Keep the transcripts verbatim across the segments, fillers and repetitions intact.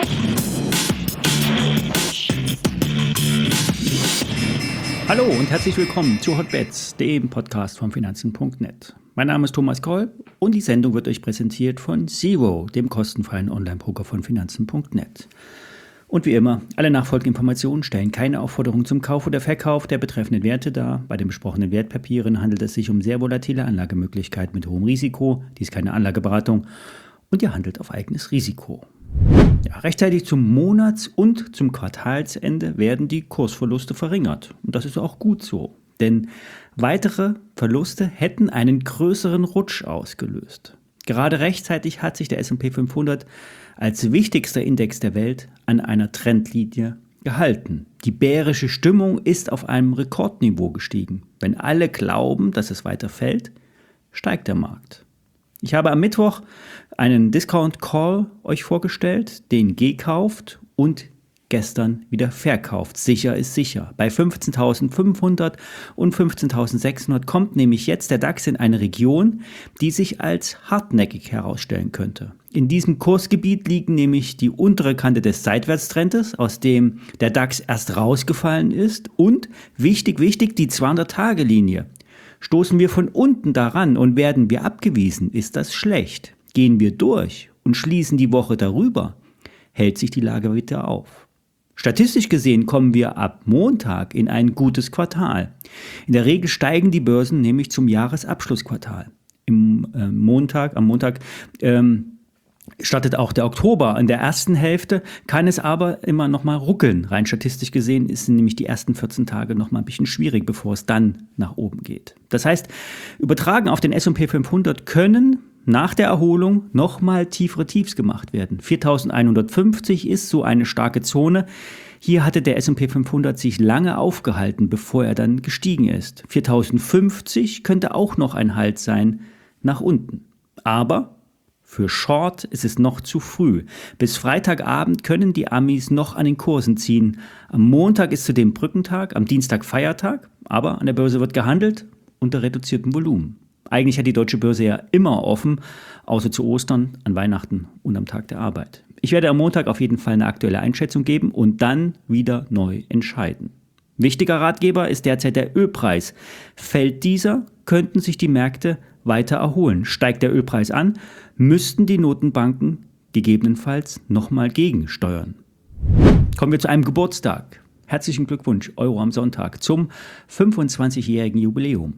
Hallo und herzlich willkommen zu Hotbets, dem Podcast von Finanzen Punkt net. Mein Name ist Thomas Kolb und die Sendung wird euch präsentiert von Zero, dem kostenfreien Online-Broker von Finanzen Punkt net. Und wie immer, alle nachfolgenden Informationen stellen keine Aufforderung zum Kauf oder Verkauf der betreffenden Werte dar. Bei den besprochenen Wertpapieren handelt es sich um sehr volatile Anlagemöglichkeiten mit hohem Risiko. Dies ist keine Anlageberatung und ihr handelt auf eigenes Risiko. Ja, rechtzeitig zum Monats- und zum Quartalsende werden die Kursverluste verringert. Und das ist auch gut so, denn weitere Verluste hätten einen größeren Rutsch ausgelöst. Gerade rechtzeitig hat sich der S und P fünfhundert als wichtigster Index der Welt an einer Trendlinie gehalten. Die bärische Stimmung ist auf einem Rekordniveau gestiegen. Wenn alle glauben, dass es weiter fällt, steigt der Markt. Ich habe am Mittwoch einen Discount Call euch vorgestellt, den gekauft und gestern wieder verkauft. Sicher ist sicher. Bei fünfzehntausendfünfhundert und fünfzehntausendsechshundert kommt nämlich jetzt der DAX in eine Region, die sich als hartnäckig herausstellen könnte. In diesem Kursgebiet liegen nämlich die untere Kante des Seitwärtstrendes, aus dem der DAX erst rausgefallen ist, und wichtig, wichtig, die zweihundert-Tage-Linie. Stoßen wir von unten daran und werden wir abgewiesen, ist das schlecht. Gehen wir durch und schließen die Woche darüber, hält sich die Lage wieder auf. Statistisch gesehen kommen wir ab Montag in ein gutes Quartal. In der Regel steigen die Börsen nämlich zum Jahresabschlussquartal. Im äh, Montag, am Montag ähm, startet auch der Oktober. In der ersten Hälfte kann es aber immer noch mal ruckeln. Rein statistisch gesehen sind nämlich die ersten vierzehn Tage noch mal ein bisschen schwierig, bevor es dann nach oben geht. Das heißt, übertragen auf den S und P fünfhundert können nach der Erholung noch mal tiefere Tiefs gemacht werden. viertausendeinhundertfünfzig ist so eine starke Zone. Hier hatte der S und P fünfhundert sich lange aufgehalten, bevor er dann gestiegen ist. viertausendfünfzig könnte auch noch ein Halt sein nach unten. Aber für Short ist es noch zu früh. Bis Freitagabend können die Amis noch an den Kursen ziehen. Am Montag ist zudem Brückentag, am Dienstag Feiertag, aber an der Börse wird gehandelt unter reduziertem Volumen. Eigentlich hat die deutsche Börse ja immer offen, außer zu Ostern, an Weihnachten und am Tag der Arbeit. Ich werde am Montag auf jeden Fall eine aktuelle Einschätzung geben und dann wieder neu entscheiden. Wichtiger Ratgeber ist derzeit der Ölpreis. Fällt dieser, könnten sich die Märkte weiter erholen. Steigt der Ölpreis an, müssten die Notenbanken gegebenenfalls nochmal gegensteuern. Kommen wir zu einem Geburtstag. Herzlichen Glückwunsch, Euro am Sonntag, zum fünfundzwanzigjährigen Jubiläum.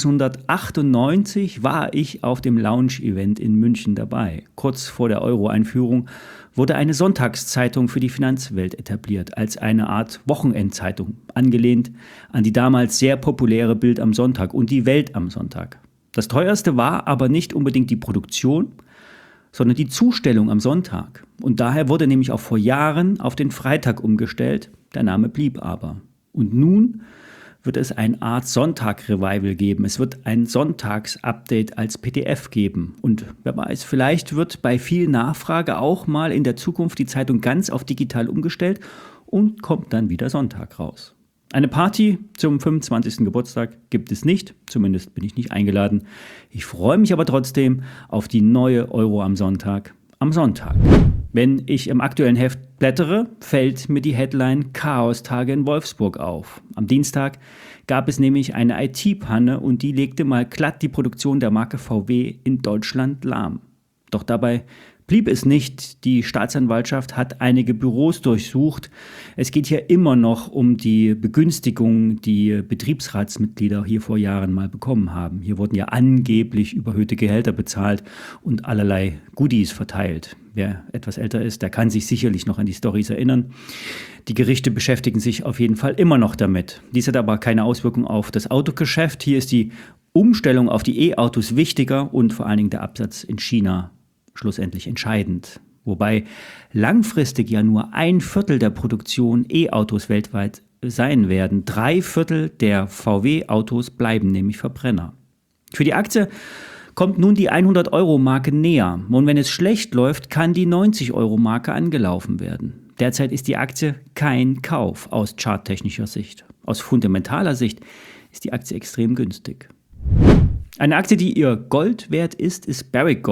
neunzehnhundertachtundneunzig war ich auf dem Lounge-Event in München dabei. Kurz vor der Euro-Einführung wurde eine Sonntagszeitung für die Finanzwelt etabliert, als eine Art Wochenendzeitung, angelehnt an die damals sehr populäre Bild am Sonntag und die Welt am Sonntag. Das teuerste war aber nicht unbedingt die Produktion, sondern die Zustellung am Sonntag. Und daher wurde nämlich auch vor Jahren auf den Freitag umgestellt, der Name blieb aber. Und nun wird es eine Art Sonntag-Revival geben. Es wird ein Sonntags-Update als P D F geben. Und wer weiß, vielleicht wird bei viel Nachfrage auch mal in der Zukunft die Zeitung ganz auf digital umgestellt und kommt dann wieder Sonntag raus. Eine Party zum fünfundzwanzigsten Geburtstag gibt es nicht, zumindest bin ich nicht eingeladen. Ich freue mich aber trotzdem auf die neue Euro am Sonntag am Sonntag. Wenn ich im aktuellen Heft blättere, fällt mir die Headline Chaos-Tage in Wolfsburg auf. Am Dienstag gab es nämlich eine I T-Panne und die legte mal glatt die Produktion der Marke V W in Deutschland lahm. Doch dabei blieb es nicht. Die Staatsanwaltschaft hat einige Büros durchsucht. Es geht hier immer noch um die Begünstigung, die Betriebsratsmitglieder hier vor Jahren mal bekommen haben. Hier wurden ja angeblich überhöhte Gehälter bezahlt und allerlei Goodies verteilt. Wer etwas älter ist, der kann sich sicherlich noch an die Storys erinnern. Die Gerichte beschäftigen sich auf jeden Fall immer noch damit. Dies hat aber keine Auswirkung auf das Autogeschäft. Hier ist die Umstellung auf die E-Autos wichtiger und vor allen Dingen der Absatz in China schlussendlich entscheidend. Wobei langfristig ja nur ein Viertel der Produktion E-Autos weltweit sein werden. Drei Viertel der V W-Autos bleiben nämlich Verbrenner. Für die Aktie kommt nun die hundert-Euro-Marke näher. Und wenn es schlecht läuft, kann die neunzig-Euro-Marke angelaufen werden. Derzeit ist die Aktie kein Kauf aus charttechnischer Sicht. Aus fundamentaler Sicht ist die Aktie extrem günstig. Eine Aktie, die ihr Gold wert ist, ist Barrick Gold.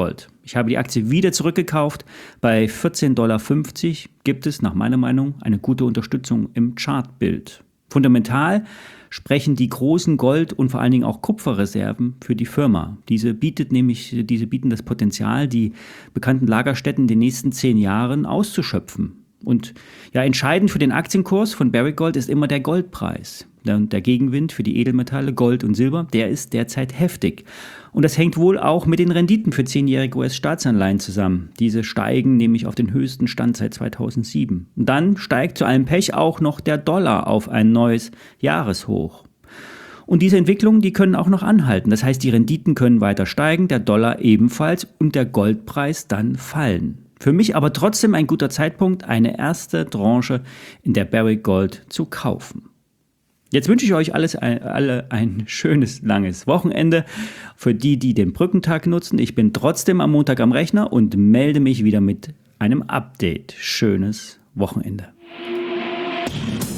Ich habe die Aktie wieder zurückgekauft. Bei vierzehn Komma fünfzig Dollar gibt es nach meiner Meinung eine gute Unterstützung im Chartbild. Fundamental sprechen die großen Gold- und vor allen Dingen auch Kupferreserven für die Firma. Diese bietet nämlich, diese bieten das Potenzial, die bekannten Lagerstätten in den nächsten zehn Jahren auszuschöpfen. Und ja, entscheidend für den Aktienkurs von Barrick Gold ist immer der Goldpreis. Und der Gegenwind für die Edelmetalle Gold und Silber, der ist derzeit heftig. Und das hängt wohl auch mit den Renditen für zehnjährige U S-Staatsanleihen zusammen. Diese steigen nämlich auf den höchsten Stand seit zweitausendsieben. Und dann steigt zu allem Pech auch noch der Dollar auf ein neues Jahreshoch. Und diese Entwicklungen, die können auch noch anhalten. Das heißt, die Renditen können weiter steigen, der Dollar ebenfalls und der Goldpreis dann fallen. Für mich aber trotzdem ein guter Zeitpunkt, eine erste Tranche in der Barrick Gold zu kaufen. Jetzt wünsche ich euch alles, alle ein schönes, langes Wochenende. Für die, die den Brückentag nutzen, ich bin trotzdem am Montag am Rechner und melde mich wieder mit einem Update. Schönes Wochenende.